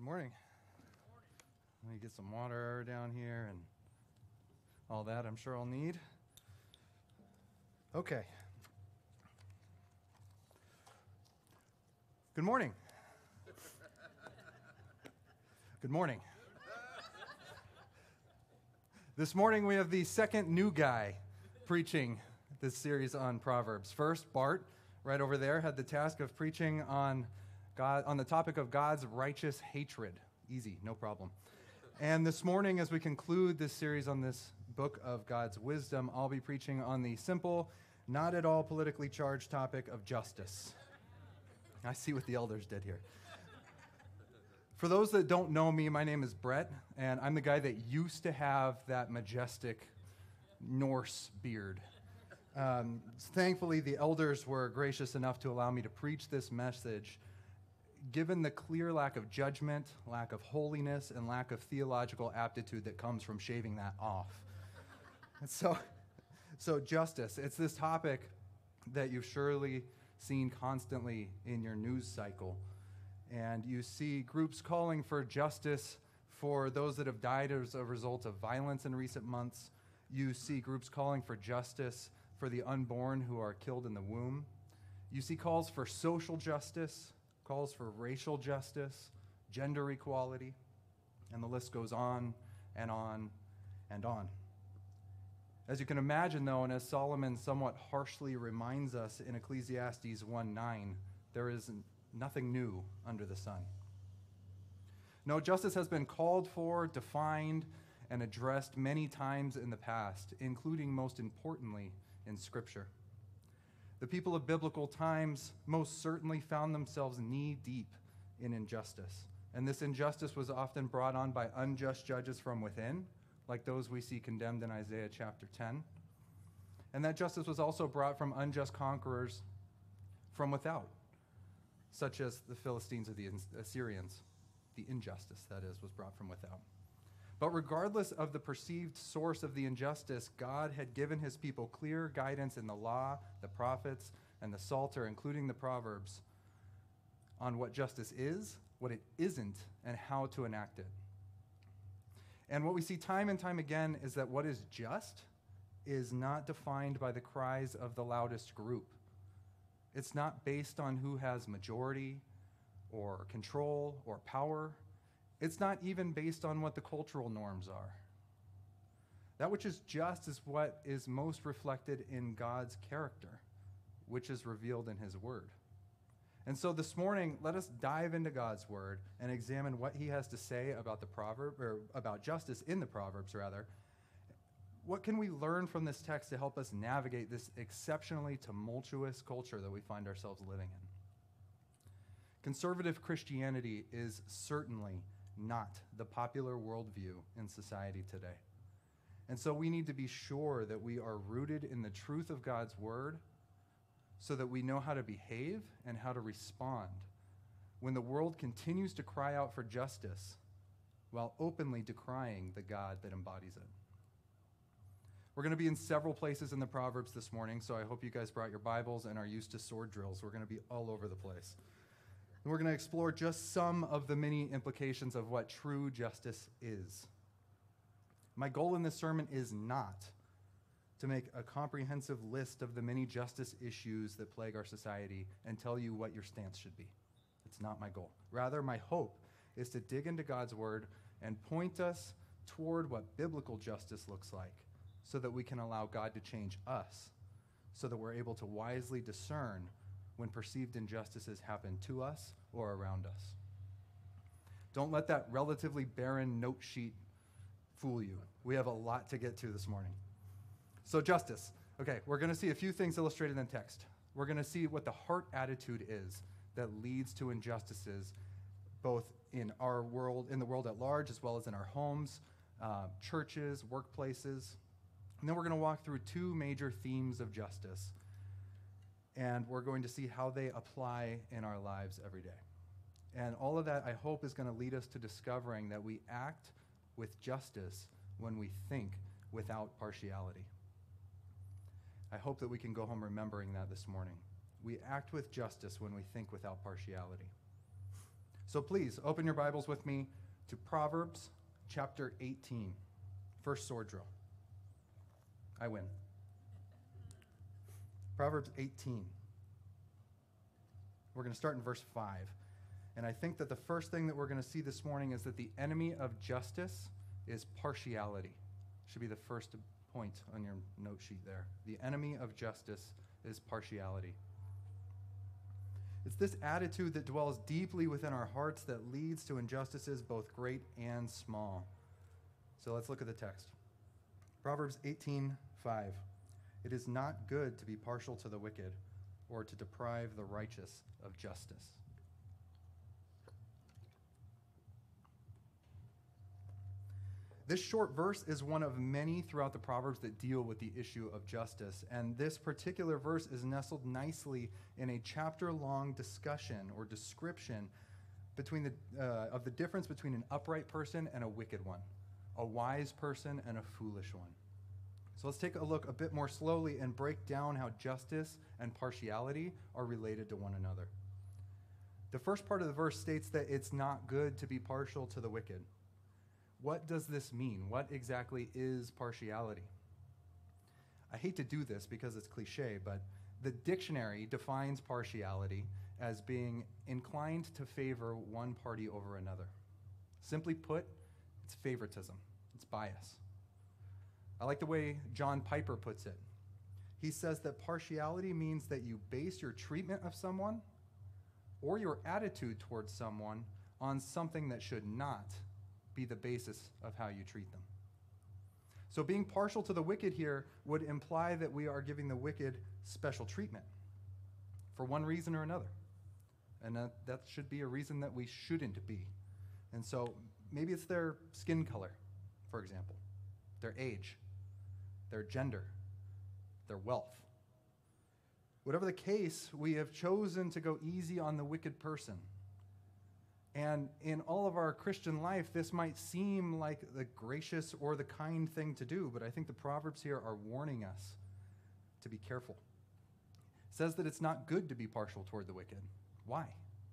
Good morning. Let me get some water down here and all that I'm sure I'll need. Okay. Good morning. Good morning. This morning we have the second new guy preaching this series on Proverbs. First, Bart, right over there, had the task of preaching on the topic of God's righteous hatred. Easy, no problem. And this morning, as we conclude this series on this book of God's wisdom, I'll be preaching on the simple, not at all politically charged topic of justice. I see what the elders did here. For those that don't know me, my name is Brett, and I'm the guy that used to have that majestic Norse beard. Thankfully, the elders were gracious enough to allow me to preach this message, given the clear lack of judgment, lack of holiness, and lack of theological aptitude that comes from shaving that off. And so justice, it's this topic that you've surely seen constantly in your news cycle. And you see groups calling for justice for those that have died as a result of violence in recent months. You see groups calling for justice for the unborn who are killed in the womb. You see calls for social justice, calls for racial justice, gender equality, and the list goes on and on and on. As you can imagine, though, and as Solomon somewhat harshly reminds us in Ecclesiastes 1:9, there is nothing new under the sun. No, justice has been called for, defined, and addressed many times in the past, including, most importantly, in Scripture. The people of biblical times most certainly found themselves knee-deep in injustice. And this injustice was often brought on by unjust judges from within, like those we see condemned in Isaiah chapter 10. And that justice was also brought from unjust conquerors from without, such as the Philistines or the Assyrians. The injustice, that is, was brought from without. But regardless of the perceived source of the injustice, God had given his people clear guidance in the law, the prophets, and the Psalter, including the Proverbs, on what justice is, what it isn't, and how to enact it. And what we see time and time again is that what is just is not defined by the cries of the loudest group. It's not based on who has majority or control or power. It's not even based on what the cultural norms are. That which is just is what is most reflected in God's character, which is revealed in his word. And so this morning, let us dive into God's word and examine what he has to say about the proverb, or about justice in the Proverbs, rather. What can we learn from this text to help us navigate this exceptionally tumultuous culture that we find ourselves living in? Conservative Christianity is certainly not the popular worldview in society today. And so we need to be sure that we are rooted in the truth of God's word so that we know how to behave and how to respond when the world continues to cry out for justice while openly decrying the God that embodies it. We're going to be in several places in the Proverbs this morning, so I hope you guys brought your Bibles and are used to sword drills. We're going to be all over the place. And we're going to explore just some of the many implications of what true justice is. My goal in this sermon is not to make a comprehensive list of the many justice issues that plague our society and tell you what your stance should be. It's not my goal. Rather, my hope is to dig into God's word and point us toward what biblical justice looks like so that we can allow God to change us, so that we're able to wisely discern when perceived injustices happen to us or around us. Don't let that relatively barren note sheet fool you. We have a lot to get to this morning. So justice. Okay, we're going to see a few things illustrated in the text. We're going to see what the heart attitude is that leads to injustices, both in our world, in the world at large, as well as in our homes, churches, workplaces. And then we're going to walk through two major themes of justice. And we're going to see how they apply in our lives every day. And all of that, I hope, is going to lead us to discovering that we act with justice when we think without partiality. I hope that we can go home remembering that this morning. We act with justice when we think without partiality. So please open your Bibles with me to Proverbs chapter 18. First sword drill. I win. Proverbs 18. We're going to start in verse 5. And I think that the first thing that we're going to see this morning is that the enemy of justice is partiality. Should be the first point on your note sheet there. The enemy of justice is partiality. It's this attitude that dwells deeply within our hearts that leads to injustices both great and small. So let's look at the text. Proverbs 18:5. It is not good to be partial to the wicked or to deprive the righteous of justice. This short verse is one of many throughout the Proverbs that deal with the issue of justice, and this particular verse is nestled nicely in a chapter-long discussion or description of the difference between an upright person and a wicked one, a wise person and a foolish one. So let's take a look a bit more slowly and break down how justice and partiality are related to one another. The first part of the verse states that it's not good to be partial to the wicked. What does this mean? What exactly is partiality? I hate to do this because it's cliche, but the dictionary defines partiality as being inclined to favor one party over another. Simply put, it's favoritism. It's bias. I like the way John Piper puts it. He says that partiality means that you base your treatment of someone or your attitude towards someone on something that should not be the basis of how you treat them. So being partial to the wicked here would imply that we are giving the wicked special treatment for one reason or another. And that should be a reason that we shouldn't be. And so maybe it's their skin color, for example, their age, their gender, their wealth. Whatever the case, we have chosen to go easy on the wicked person. And in all of our Christian life, this might seem like the gracious or the kind thing to do, but I think the Proverbs here are warning us to be careful. It says that it's not good to be partial toward the wicked. Why?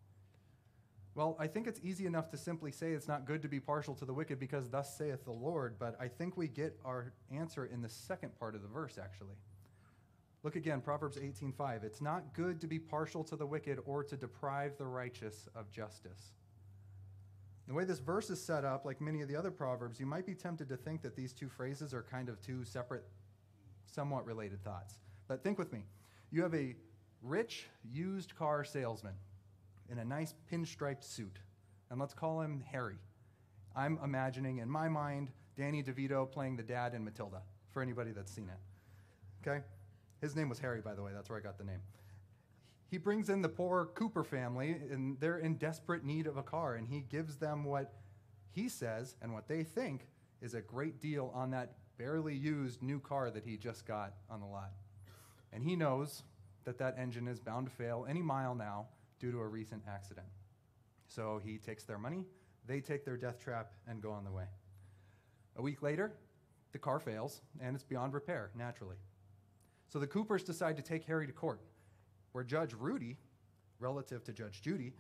Well, I think it's easy enough to simply say it's not good to be partial to the wicked because thus saith the Lord, but I think we get our answer in the second part of the verse, actually. Look again, Proverbs 18:5. It's not good to be partial to the wicked or to deprive the righteous of justice. The way this verse is set up, like many of the other Proverbs, you might be tempted to think that these two phrases are kind of two separate, somewhat related thoughts. But think with me. You have a rich used car salesman in a nice pinstriped suit, and let's call him Harry. I'm imagining in my mind Danny DeVito playing the dad in Matilda, for anybody that's seen it. Okay? His name was Harry, by the way. That's where I got the name. He brings in the poor Cooper family, and they're in desperate need of a car, and he gives them what he says and what they think is a great deal on that barely used new car that he just got on the lot. And he knows that that engine is bound to fail any mile now due to a recent accident. So he takes their money, they take their death trap, and go on the way. A week later, the car fails, and it's beyond repair, naturally. So the Coopers decide to take Harry to court, where Judge Rudy, relative to Judge Judy,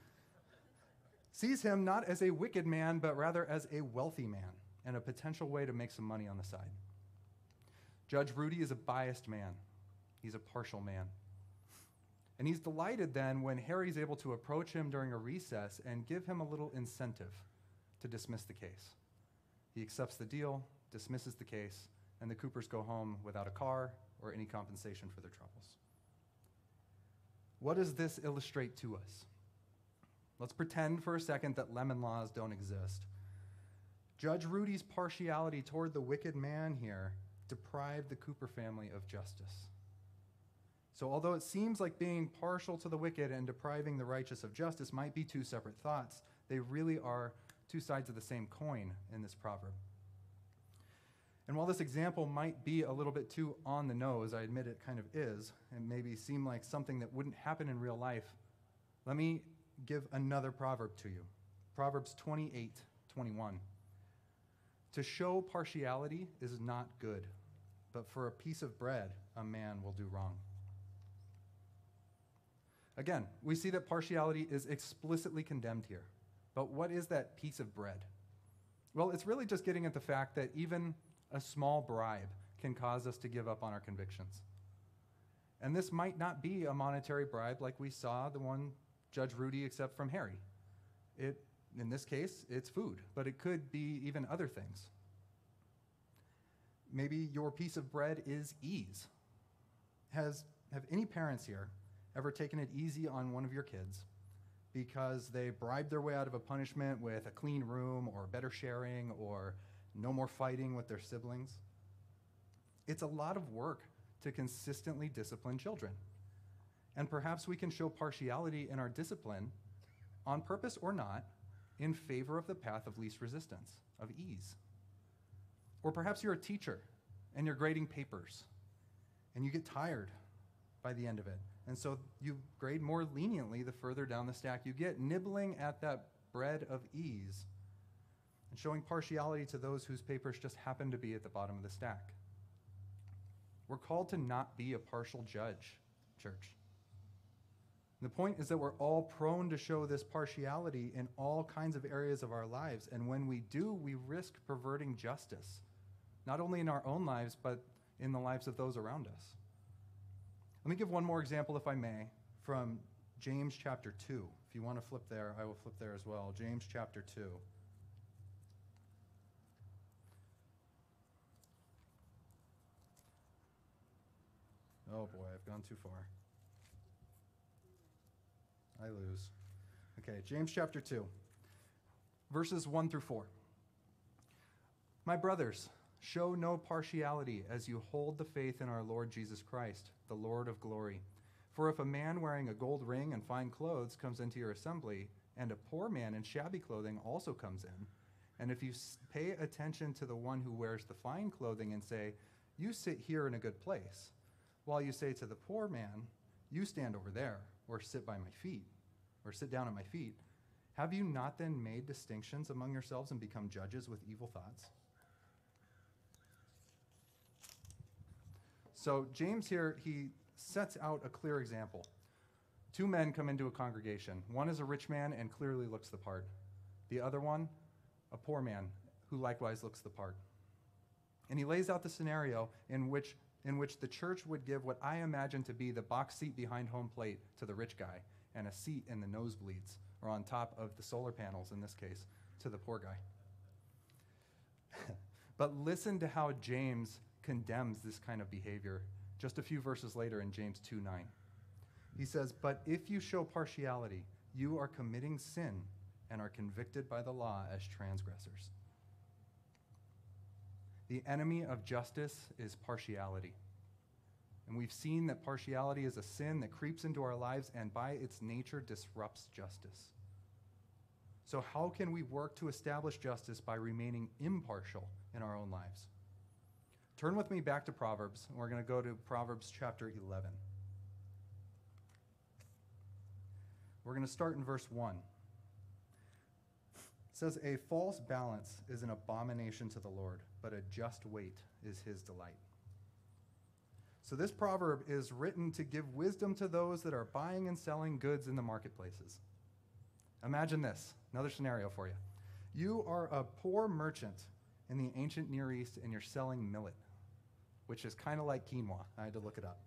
sees him not as a wicked man, but rather as a wealthy man and a potential way to make some money on the side. Judge Rudy is a biased man. He's a partial man. And he's delighted then when Harry's able to approach him during a recess and give him a little incentive to dismiss the case. He accepts the deal, dismisses the case, and the Coopers go home without a car or any compensation for their troubles. What does this illustrate to us? Let's pretend for a second that lemon laws don't exist. Judge Rudy's partiality toward the wicked man here deprived the Cooper family of justice. So although it seems like being partial to the wicked and depriving the righteous of justice might be two separate thoughts, they really are two sides of the same coin in this proverb. And while this example might be a little bit too on the nose, I admit it kind of is, and maybe seem like something that wouldn't happen in real life, let me give another proverb to you. Proverbs 28:21. To show partiality is not good, but for a piece of bread a man will do wrong. Again, we see that partiality is explicitly condemned here, But what is that piece of bread? Well, it's really just getting at the fact that even a small bribe can cause us to give up on our convictions. And this might not be a monetary bribe like we saw the one Judge Rudy accept from Harry. In this case, it's food, but it could be even other things. Maybe your piece of bread is ease. Have any parents here ever taken it easy on one of your kids because they bribed their way out of a punishment with a clean room or better sharing or no more fighting with their siblings? It's a lot of work to consistently discipline children. And perhaps we can show partiality in our discipline, on purpose or not, in favor of the path of least resistance, of ease. Or perhaps you're a teacher and you're grading papers and you get tired by the end of it. And so you grade more leniently the further down the stack you get, nibbling at that bread of ease and showing partiality to those whose papers just happen to be at the bottom of the stack. We're called to not be a partial judge, church. The point is that we're all prone to show this partiality in all kinds of areas of our lives. And when we do, we risk perverting justice, not only in our own lives, but in the lives of those around us. Let me give one more example, if I may, from James chapter 2. If you want to flip there, I will flip there as well. James chapter 2. Oh boy, I've gone too far. I lose. Okay, James chapter 2, verses 1 through 4. My brothers, show no partiality as you hold the faith in our Lord Jesus Christ, the Lord of glory. For if a man wearing a gold ring and fine clothes comes into your assembly, and a poor man in shabby clothing also comes in, and if you pay attention to the one who wears the fine clothing and say, you sit here in a good place, while you say to the poor man, you stand over there, or sit by my feet, or sit down at my feet, have you not then made distinctions among yourselves and become judges with evil thoughts? So James here, he sets out a clear example. Two men come into a congregation. One is a rich man and clearly looks the part. The other one, a poor man who likewise looks the part. And he lays out the scenario in which the church would give what I imagine to be the box seat behind home plate to the rich guy and a seat in the nosebleeds, or on top of the solar panels in this case, to the poor guy. But listen to how James condemns this kind of behavior just a few verses later in James 2:9. He says, but if you show partiality, you are committing sin and are convicted by the law as transgressors. The enemy of justice is partiality. And we've seen that partiality is a sin that creeps into our lives and by its nature disrupts justice. So how can we work to establish justice by remaining impartial in our own lives? Turn with me back to Proverbs, and we're going to go to Proverbs chapter 11. We're going to start in verse 1. It says, a false balance is an abomination to the Lord, but a just weight is his delight. So this proverb is written to give wisdom to those that are buying and selling goods in the marketplaces. Imagine this, another scenario for you. You are a poor merchant in the ancient Near East and you're selling millet, which is kind of like quinoa. I had to look it up.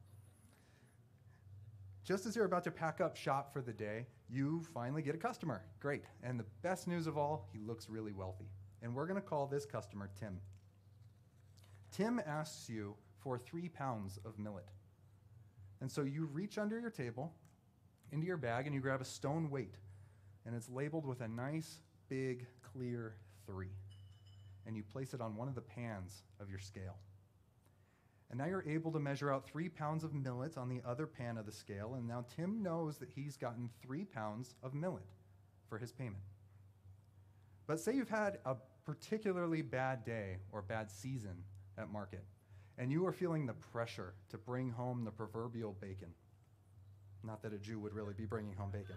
Just as you're about to pack up shop for the day, you finally get a customer. Great. And the best news of all, he looks really wealthy. And we're going to call this customer Tim. Tim asks you for 3 pounds of millet. And so you reach under your table, into your bag, and you grab a stone weight. And it's labeled with a nice, big, clear 3. And you place it on one of the pans of your scale. And now you're able to measure out 3 pounds of millet on the other pan of the scale, and now Tim knows that he's gotten 3 pounds of millet for his payment. But say you've had a particularly bad day or bad season at market, and you are feeling the pressure to bring home the proverbial bacon. Not that a Jew would really be bringing home bacon.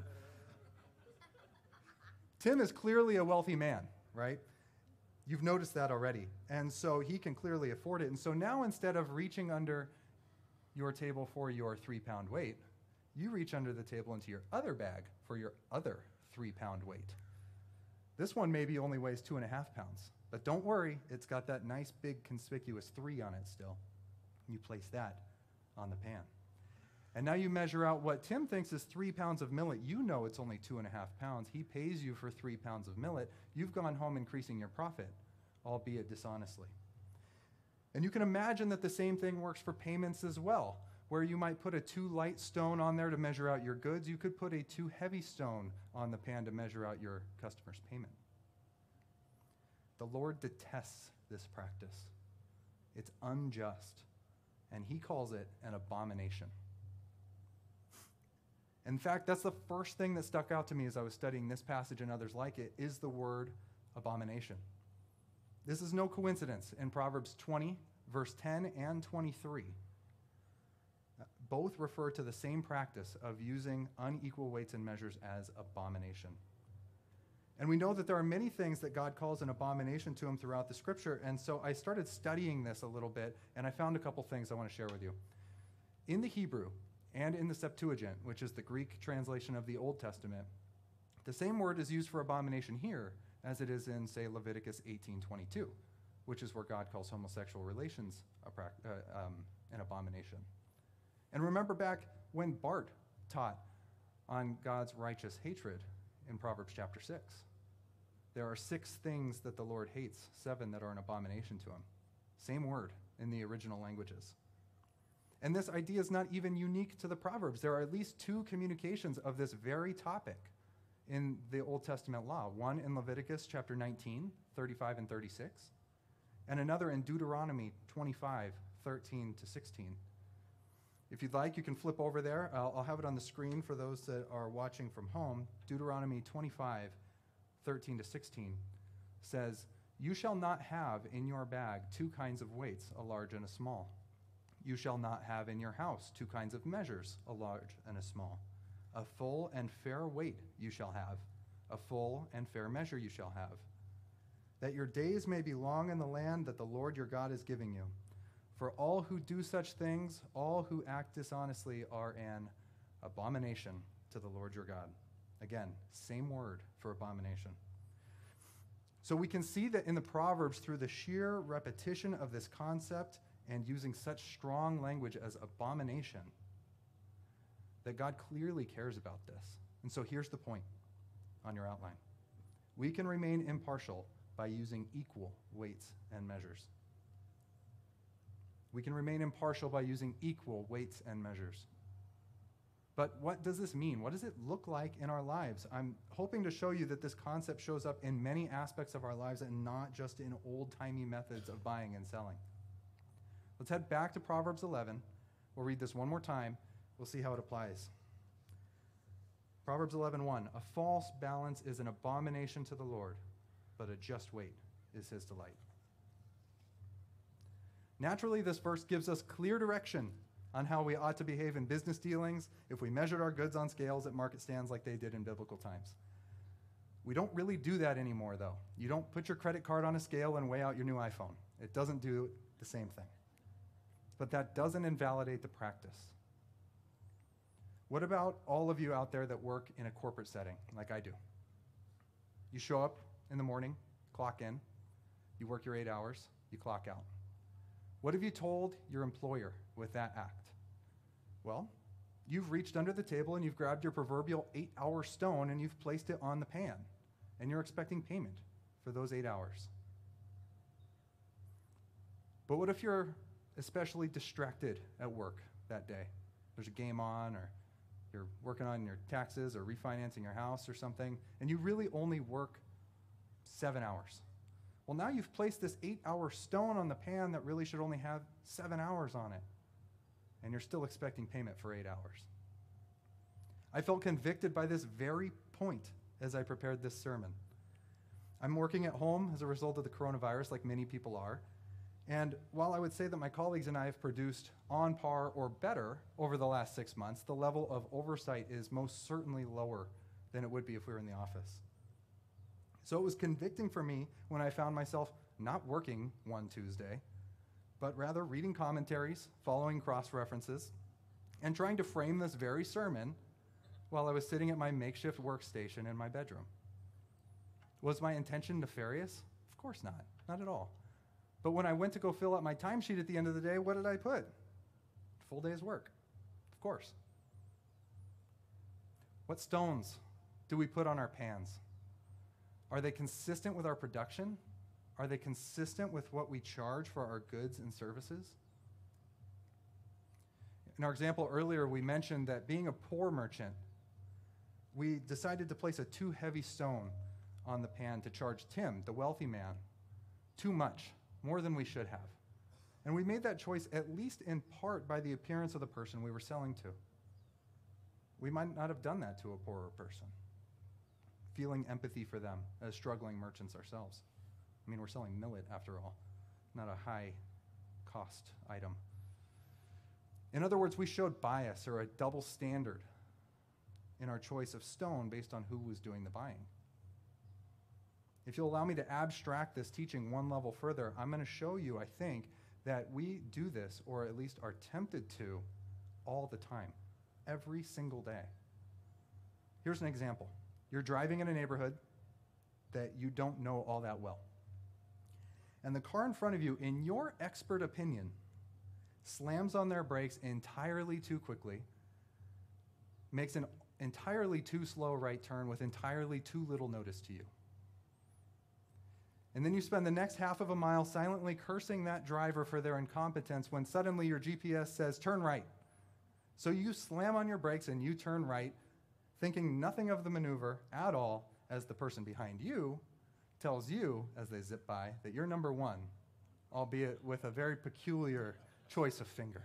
Tim is clearly a wealthy man, right? You've noticed that already. And so he can clearly afford it. And so now instead of reaching under your table for your 3-pound weight, you reach under the table into your other bag for your other 3-pound weight. This one maybe only weighs 2.5 pounds. But don't worry, it's got that nice big conspicuous 3 on it still. You place that on the pan. And now you measure out what Tim thinks is 3 pounds of millet. You know it's only 2.5 pounds. He pays you for 3 pounds of millet. You've gone home increasing your profit, albeit dishonestly. And you can imagine that the same thing works for payments as well, where you might put a too light stone on there to measure out your goods. You could put a too heavy stone on the pan to measure out your customer's payment. The Lord detests this practice. It's unjust, and he calls it an abomination. In fact, that's the first thing that stuck out to me as I was studying this passage and others like it, is the word abomination. This is no coincidence. In Proverbs 20, verse 10 and 23, both refer to the same practice of using unequal weights and measures as abomination. And we know that there are many things that God calls an abomination to him throughout the scripture, and so I started studying this a little bit, and I found a couple things I want to share with you. In the Hebrew and in the Septuagint, which is the Greek translation of the Old Testament, the same word is used for abomination here as it is in, say, Leviticus 18:22, which is where God calls homosexual relations an abomination. And remember back when Bart taught on God's righteous hatred in Proverbs chapter 6. There are 6 things that the Lord hates, 7 that are an abomination to him. Same word in the original languages. And this idea is not even unique to the Proverbs. There are at least 2 communications of this very topic in the Old Testament law. One in Leviticus chapter 19, 35 and 36, and another in Deuteronomy 25, 13 to 16. If you'd like, you can flip over there. I'll have it on the screen for those that are watching from home. Deuteronomy 25, 13 to 16 says, "You shall not have in your bag 2 kinds of weights, a large and a small. You shall not have in your house 2 kinds of measures, a large and a small. A full and fair weight you shall have, a full and fair measure you shall have, that your days may be long in the land that the Lord your God is giving you. For all who do such things, all who act dishonestly, are an abomination to the Lord your God." Again, same word for abomination. So we can see that in the Proverbs, through the sheer repetition of this concept and using such strong language as abomination, that God clearly cares about this. And so here's the point on your outline. We can remain impartial by using equal weights and measures. We can remain impartial by using equal weights and measures. But what does this mean? What does it look like in our lives? I'm hoping to show you that this concept shows up in many aspects of our lives and not just in old-timey methods of buying and selling. Let's head back to Proverbs 11. We'll read this one more time. We'll see how it applies. Proverbs 11:1, "A false balance is an abomination to the Lord, but a just weight is his delight." Naturally, this verse gives us clear direction on how we ought to behave in business dealings if we measured our goods on scales at market stands like they did in biblical times. We don't really do that anymore, though. You don't put your credit card on a scale and weigh out your new iPhone. It doesn't do the same thing. But that doesn't invalidate the practice. What about all of you out there that work in a corporate setting, like I do? You show up in the morning, clock in, you work your 8 hours, you clock out. What have you told your employer with that act? Well, you've reached under the table and you've grabbed your proverbial 8-hour stone and you've placed it on the pan, and you're expecting payment for those 8 hours. But what if you're especially distracted at work that day? There's a game on, or you're working on your taxes or refinancing your house or something, and you really only work 7 hours. Well, now you've placed this 8-hour stone on the pan that really should only have 7 hours on it, and you're still expecting payment for 8 hours. I felt convicted by this very point as I prepared this sermon. I'm working at home as a result of the coronavirus, like many people are, and while I would say that my colleagues and I have produced on par or better over the last 6 months, the level of oversight is most certainly lower than it would be if we were in the office. So it was convicting for me when I found myself not working one Tuesday, but rather reading commentaries, following cross-references, and trying to frame this very sermon while I was sitting at my makeshift workstation in my bedroom. Was my intention nefarious? Of course not at all. But when I went to go fill out my timesheet at the end of the day, what did I put? Full day's work, of course. What stones do we put on our pans? Are they consistent with our production? Are they consistent with what we charge for our goods and services? In our example earlier, we mentioned that being a poor merchant, we decided to place a too heavy stone on the pan to charge Tim, the wealthy man, too much, more than we should have. And we made that choice at least in part by the appearance of the person we were selling to. We might not have done that to a poorer person, feeling empathy for them as struggling merchants ourselves. I mean, we're selling millet after all, not a high-cost item. In other words, we showed bias or a double standard in our choice of stone based on who was doing the buying. If you'll allow me to abstract this teaching one level further, I'm going to show you, I think, that we do this, or at least are tempted to, all the time, every single day. Here's an example. You're driving in a neighborhood that you don't know all that well. And the car in front of you, in your expert opinion, slams on their brakes entirely too quickly, makes an entirely too slow right turn with entirely too little notice to you. And then you spend the next half of a mile silently cursing that driver for their incompetence when suddenly your GPS says, turn right. So you slam on your brakes and you turn right, thinking nothing of the maneuver at all as the person behind you tells you, as they zip by, that you're number one, albeit with a very peculiar choice of finger.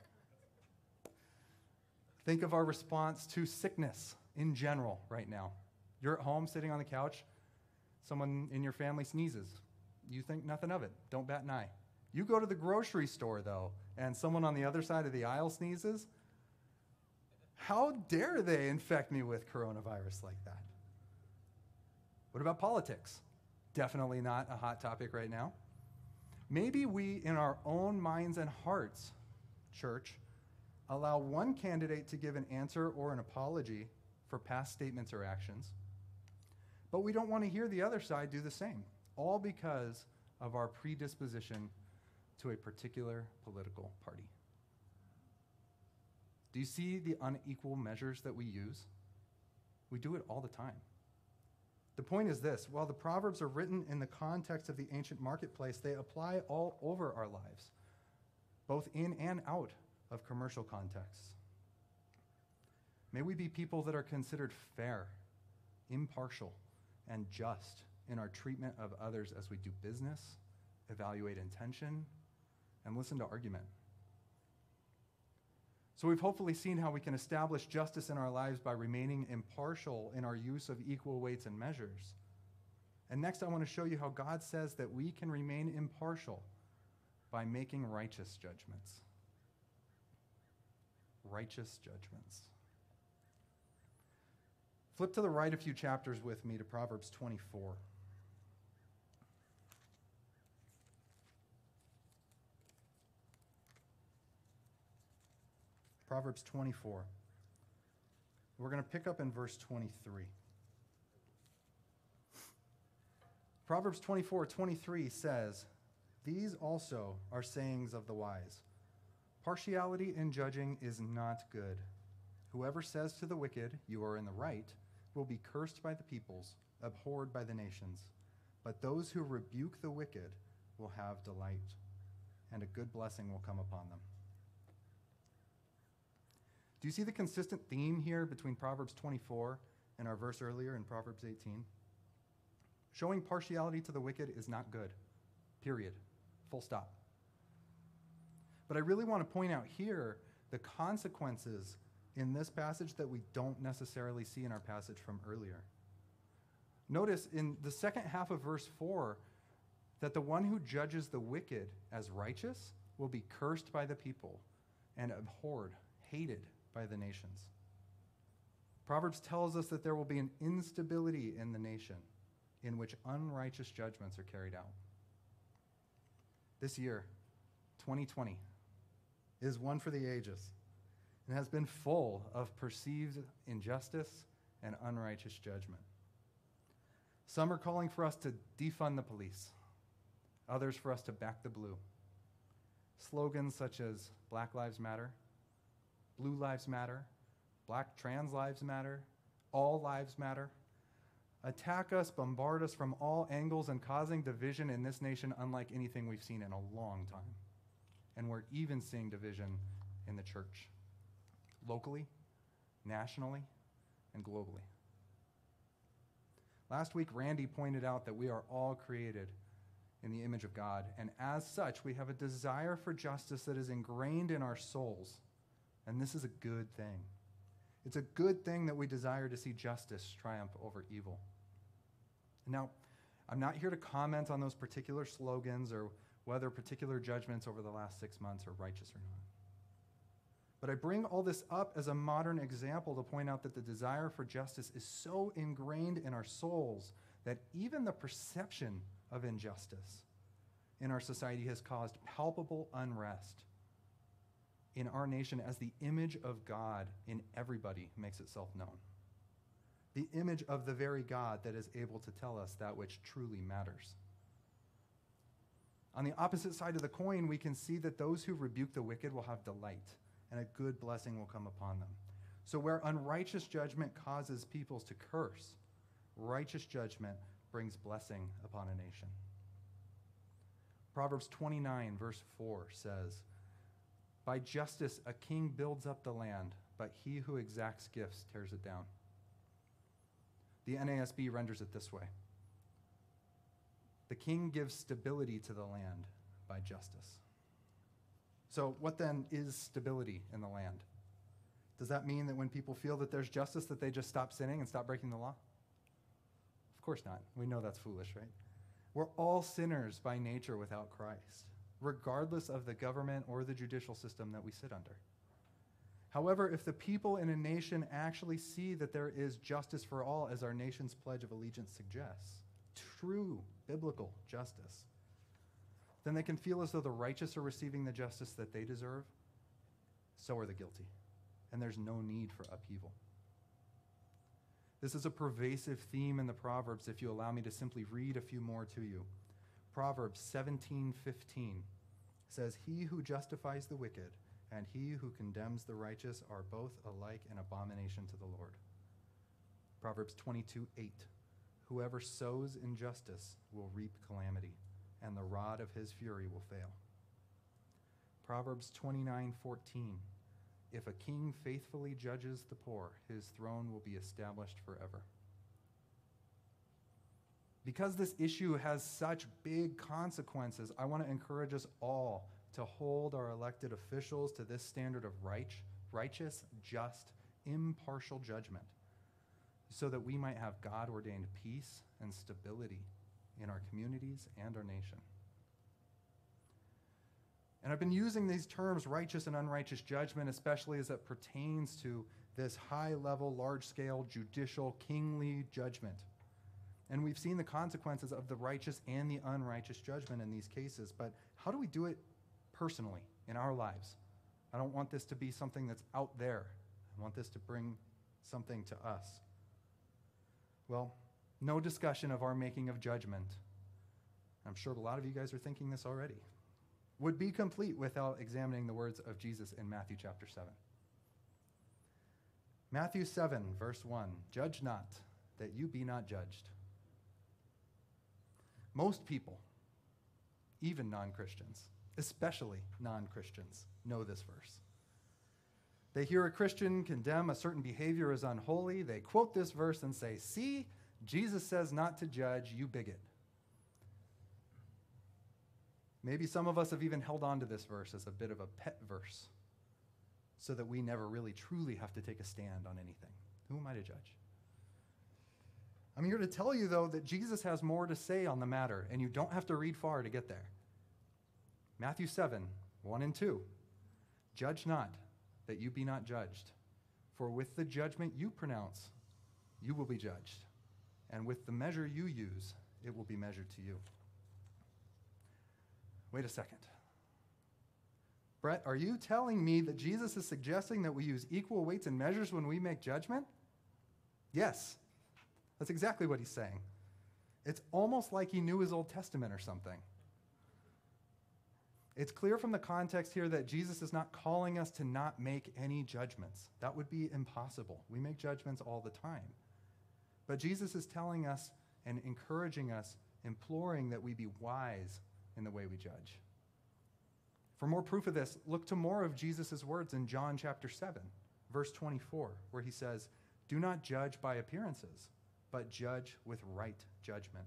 Think of our response to sickness in general right now. You're at home sitting on the couch. Someone in your family sneezes. You think nothing of it. Don't bat an eye. You go to the grocery store, though, and someone on the other side of the aisle sneezes. How dare they infect me with coronavirus like that? What about politics? Definitely not a hot topic right now. Maybe we, in our own minds and hearts, church, allow one candidate to give an answer or an apology for past statements or actions, but we don't want to hear the other side do the same, all because of our predisposition to a particular political party. Do you see the unequal measures that we use? We do it all the time. The point is this: while the Proverbs are written in the context of the ancient marketplace, they apply all over our lives, both in and out of commercial contexts. May we be people that are considered fair, impartial, and just in our treatment of others as we do business, evaluate intention, and listen to argument. So we've hopefully seen how we can establish justice in our lives by remaining impartial in our use of equal weights and measures. And next, I want to show you how God says that we can remain impartial by making righteous judgments. Righteous judgments. Flip to the right a few chapters with me to Proverbs 24. Proverbs 24. We're going to pick up in verse 23. Proverbs 24:23 says, "These also are sayings of the wise. Partiality in judging is not good. Whoever says to the wicked, 'You are in the right,' will be cursed by the peoples, abhorred by the nations. But those who rebuke the wicked will have delight, and a good blessing will come upon them." Do you see the consistent theme here between Proverbs 24 and our verse earlier in Proverbs 18? Showing partiality to the wicked is not good. Period. Full stop. But I really want to point out here the consequences in this passage that we don't necessarily see in our passage from earlier. Notice in the second half of verse 4 that the one who judges the wicked as righteous will be cursed by the people and abhorred, hated by the nations. Proverbs tells us that there will be an instability in the nation in which unrighteous judgments are carried out. This year, 2020, is one for the ages and has been full of perceived injustice and unrighteous judgment. Some are calling for us to defund the police, others for us to back the blue. Slogans such as Black Lives Matter, Blue Lives Matter, Black Trans Lives Matter, All Lives Matter, attack us, bombard us from all angles, and causing division in this nation unlike anything we've seen in a long time. And we're even seeing division in the church, locally, nationally, and globally. Last week, Randy pointed out that we are all created in the image of God, and as such, we have a desire for justice that is ingrained in our souls, and this is a good thing. It's a good thing that we desire to see justice triumph over evil. Now, I'm not here to comment on those particular slogans or whether particular judgments over the last 6 months are righteous or not. But I bring all this up as a modern example to point out that the desire for justice is so ingrained in our souls that even the perception of injustice in our society has caused palpable unrest in our nation as the image of God in everybody makes itself known. The image of the very God that is able to tell us that which truly matters. On the opposite side of the coin, we can see that those who rebuke the wicked will have delight, and a good blessing will come upon them. So where unrighteous judgment causes peoples to curse, righteous judgment brings blessing upon a nation. Proverbs 29, verse 4 says, "By justice a king builds up the land, but he who exacts gifts tears it down." The NASB renders it this way: "The king gives stability to the land by justice." So what then is stability in the land? Does that mean that when people feel that there's justice that they just stop sinning and stop breaking the law? Of course not. We know that's foolish, right? We're all sinners by nature without Christ, regardless of the government or the judicial system that we sit under. However, if the people in a nation actually see that there is justice for all, as our nation's Pledge of Allegiance suggests, true biblical justice, then they can feel as though the righteous are receiving the justice that they deserve, so are the guilty, and there's no need for upheaval. This is a pervasive theme in the Proverbs, if you allow me to simply read a few more to you. Proverbs 17:15 says, "He who justifies the wicked and he who condemns the righteous are both alike an abomination to the Lord." Proverbs 22:8, "Whoever sows injustice will reap calamity, and the rod of his fury will fail." Proverbs 29:14, "If a king faithfully judges the poor, his throne will be established forever." Because this issue has such big consequences, I want to encourage us all to hold our elected officials to this standard of righteous, just, impartial judgment, so that we might have God-ordained peace and stability in our communities and our nation. And I've been using these terms, righteous and unrighteous judgment, especially as it pertains to this high-level, large-scale, judicial, kingly judgment. And we've seen the consequences of the righteous and the unrighteous judgment in these cases, but how do we do it personally in our lives? I don't want this to be something that's out there. I want this to bring something to us. Well, no discussion of our making of judgment, I'm sure a lot of you guys are thinking this already, would be complete without examining the words of Jesus in Matthew chapter 7. Matthew 7, verse 1, "Judge not, that you be not judged." Most people, even non-Christians, especially non-Christians, know this verse. They hear a Christian condemn a certain behavior as unholy, they quote this verse and say, "See, Jesus says not to judge, you bigot." Maybe some of us have even held on to this verse as a bit of a pet verse, so that we never really truly have to take a stand on anything. Who am I to judge? I'm here to tell you, though, that Jesus has more to say on the matter, and you don't have to read far to get there. Matthew 7, 1 and 2. "Judge not, that you be not judged. For with the judgment you pronounce, you will be judged. And with the measure you use, it will be measured to you." Wait a second. Brett, are you telling me that Jesus is suggesting that we use equal weights and measures when we make judgment? Yes, that's exactly what he's saying. It's almost like he knew his Old Testament or something. It's clear from the context here that Jesus is not calling us to not make any judgments. That would be impossible. We make judgments all the time. But Jesus is telling us and encouraging us, imploring that we be wise in the way we judge. For more proof of this, look to more of Jesus' words in John chapter 7, verse 24, where he says, "Do not judge by appearances, but judge with right judgment."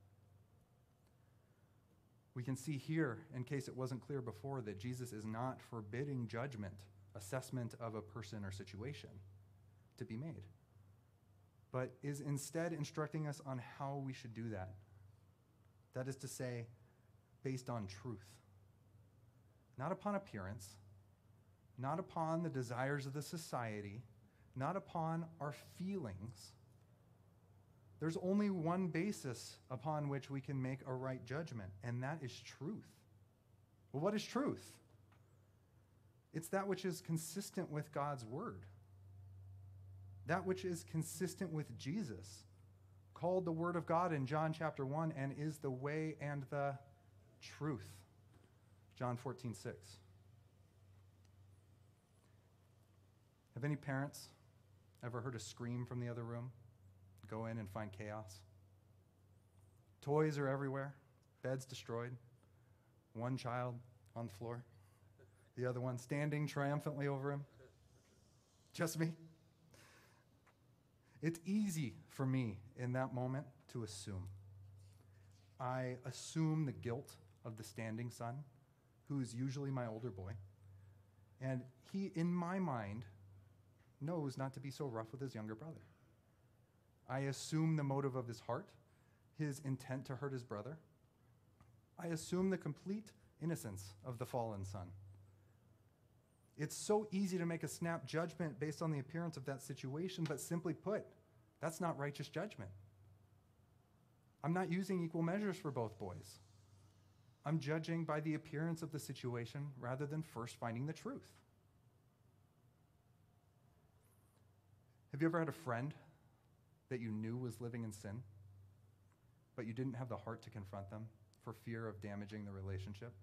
We can see here, in case it wasn't clear before, that Jesus is not forbidding judgment, assessment of a person or situation to be made, but is instead instructing us on how we should do that. That is to say, based on truth. Not upon appearance, not upon the desires of the society, not upon our feelings. There's only one basis upon which we can make a right judgment, and that is truth. Well, what is truth? It's that which is consistent with God's word. That which is consistent with Jesus, called the Word of God in John chapter 1, and is the way and the truth. John 14:6. Have any parents ever heard a scream from the other room? Go in and find chaos. Toys are everywhere, beds destroyed, one child on the floor, the other one standing triumphantly over him. Just me. It's easy for me in that moment to assume. I assume the guilt of the standing son, who is usually my older boy, and he, in my mind, knows not to be so rough with his younger brother. I assume the motive of his heart, his intent to hurt his brother. I assume the complete innocence of the fallen son. It's so easy to make a snap judgment based on the appearance of that situation, but simply put, that's not righteous judgment. I'm not using equal measures for both boys. I'm judging by the appearance of the situation rather than first finding the truth. Have you ever had a friend that you knew was living in sin, but you didn't have the heart to confront them for fear of damaging the relationship?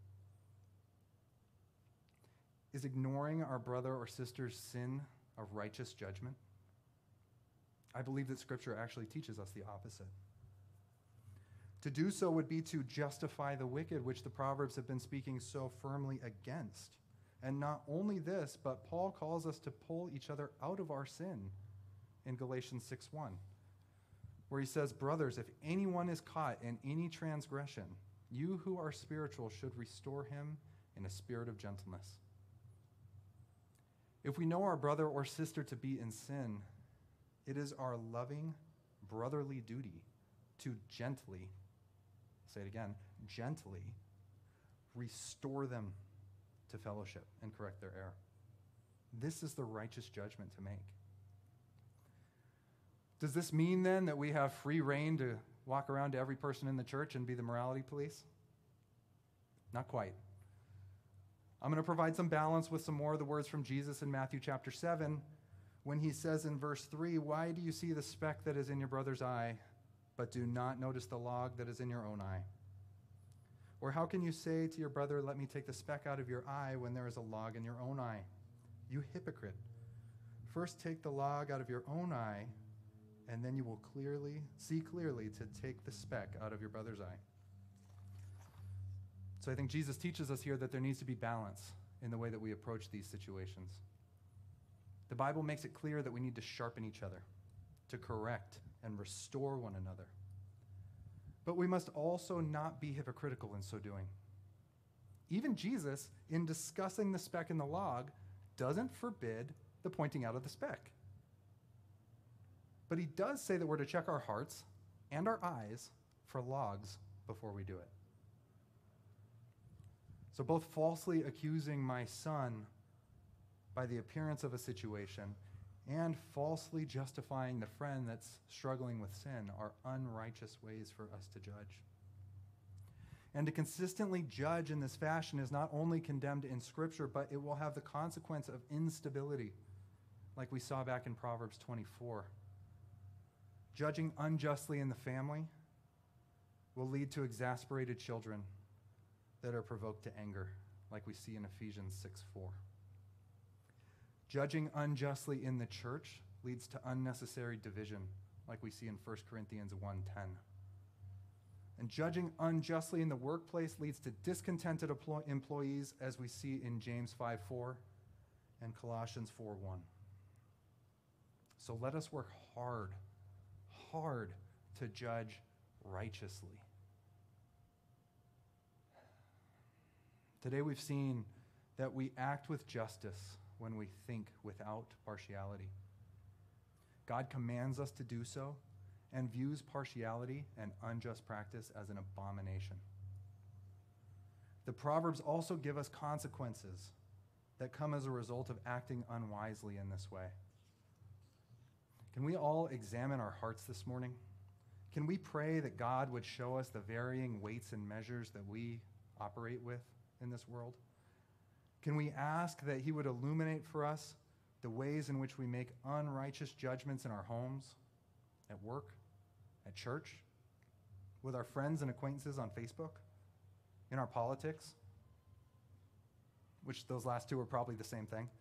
Is ignoring our brother or sister's sin a righteous judgment? I believe that Scripture actually teaches us the opposite. To do so would be to justify the wicked, which the Proverbs have been speaking so firmly against. And not only this, but Paul calls us to pull each other out of our sin in Galatians 6:1, where he says, "Brothers, if anyone is caught in any transgression, you who are spiritual should restore him in a spirit of gentleness." If we know our brother or sister to be in sin, it is our loving brotherly duty to gently, say it again, gently restore them to fellowship and correct their error. This is the righteous judgment to make. Does this mean then that we have free rein to walk around to every person in the church and be the morality police? Not quite. I'm going to provide some balance with some more of the words from Jesus in Matthew chapter 7 when he says in verse 3, "Why do you see the speck that is in your brother's eye, but do not notice the log that is in your own eye? Or how can you say to your brother, 'Let me take the speck out of your eye,' when there is a log in your own eye? You hypocrite. First take the log out of your own eye, and then you will see clearly to take the speck out of your brother's eye." So I think Jesus teaches us here that there needs to be balance in the way that we approach these situations. The Bible makes it clear that we need to sharpen each other, to correct and restore one another. But we must also not be hypocritical in so doing. Even Jesus, in discussing the speck in the log, doesn't forbid the pointing out of the speck. But he does say that we're to check our hearts and our eyes for logs before we do it. So both falsely accusing my son by the appearance of a situation and falsely justifying the friend that's struggling with sin are unrighteous ways for us to judge. And to consistently judge in this fashion is not only condemned in Scripture, but it will have the consequence of instability, like we saw back in Proverbs 24. Judging unjustly in the family will lead to exasperated children that are provoked to anger, like we see in Ephesians 6:4. Judging unjustly in the church leads to unnecessary division, like we see in 1 Corinthians 1:10. And judging unjustly in the workplace leads to discontented employees, as we see in James 5:4 and Colossians 4:1. So let us work hard to judge righteously. Today we've seen that we act with justice when we think without partiality. God commands us to do so and views partiality and unjust practice as an abomination. The Proverbs also give us consequences that come as a result of acting unwisely in this way. Can we all examine our hearts this morning? Can we pray that God would show us the varying weights and measures that we operate with in this world? Can we ask that he would illuminate for us the ways in which we make unrighteous judgments in our homes, at work, at church, with our friends and acquaintances on Facebook, in our politics, which those last two are probably the same thing?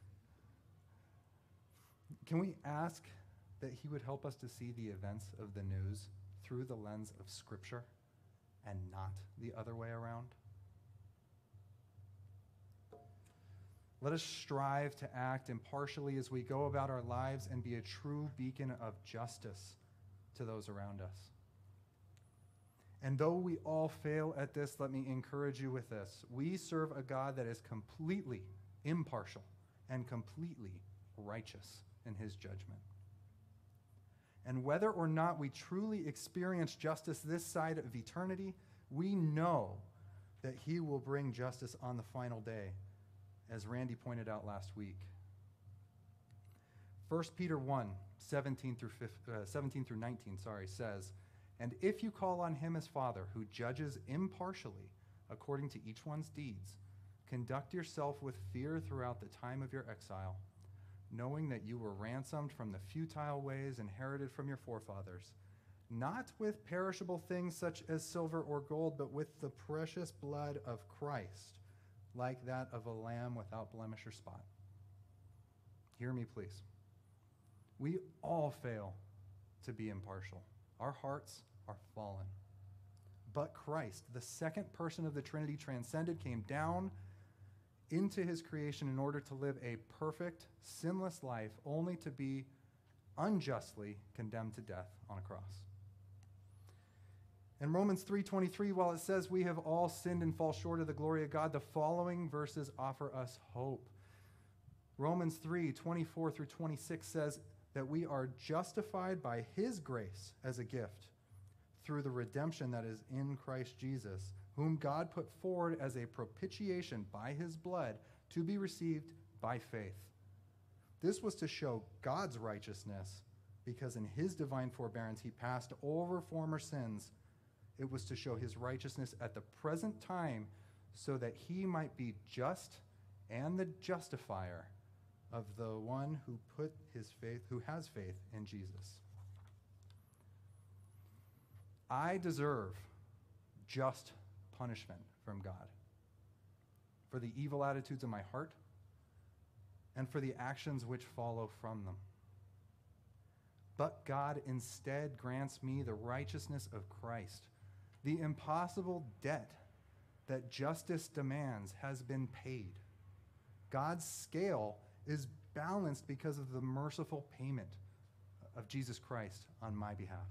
Can we ask that he would help us to see the events of the news through the lens of Scripture and not the other way around? Let us strive to act impartially as we go about our lives and be a true beacon of justice to those around us. And though we all fail at this, let me encourage you with this. We serve a God that is completely impartial and completely righteous in his judgment. And whether or not we truly experience justice this side of eternity, we know that he will bring justice on the final day, as Randy pointed out last week. 1 Peter 1, 17 through 19, says, "And if you call on him as Father, who judges impartially according to each one's deeds, conduct yourself with fear throughout the time of your exile, knowing that you were ransomed from the futile ways inherited from your forefathers, not with perishable things such as silver or gold, but with the precious blood of Christ, like that of a lamb without blemish or spot." Hear me, please. We all fail to be impartial. Our hearts are fallen. But Christ, the second person of the Trinity, transcended, came down into his creation in order to live a perfect, sinless life, only to be unjustly condemned to death on a cross. In Romans 3:23, while it says we have all sinned and fall short of the glory of God, the following verses offer us hope. Romans 3:24 through 26 says that we are justified by his grace as a gift through the redemption that is in Christ Jesus, whom God put forward as a propitiation by his blood to be received by faith. This was to show God's righteousness, because in his divine forbearance he passed over former sins. It was to show his righteousness at the present time, so that he might be just and the justifier of the one who has faith in Jesus. I deserve just punishment from God for the evil attitudes of my heart and for the actions which follow from them. But God instead grants me the righteousness of Christ. The impossible debt that justice demands has been paid. God's scale is balanced because of the merciful payment of Jesus Christ on my behalf.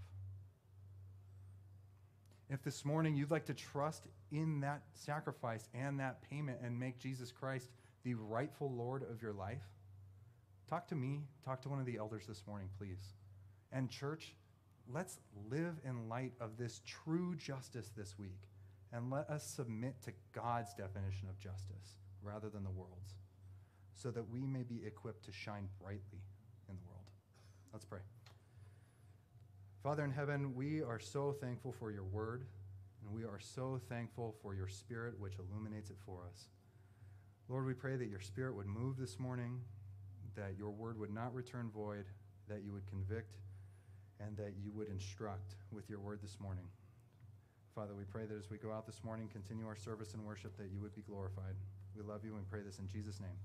If this morning you'd like to trust in that sacrifice and that payment and make Jesus Christ the rightful Lord of your life, talk to me, talk to one of the elders this morning, please. And church, let's live in light of this true justice this week, and let us submit to God's definition of justice rather than the world's, so that we may be equipped to shine brightly in the world. Let's pray. Father in heaven, we are so thankful for your word, and we are so thankful for your Spirit, which illuminates it for us. Lord, we pray that your Spirit would move this morning, that your word would not return void, that you would convict, and that you would instruct with your word this morning. Father, we pray that as we go out this morning, continue our service and worship, that you would be glorified. We love you and pray this in Jesus' name.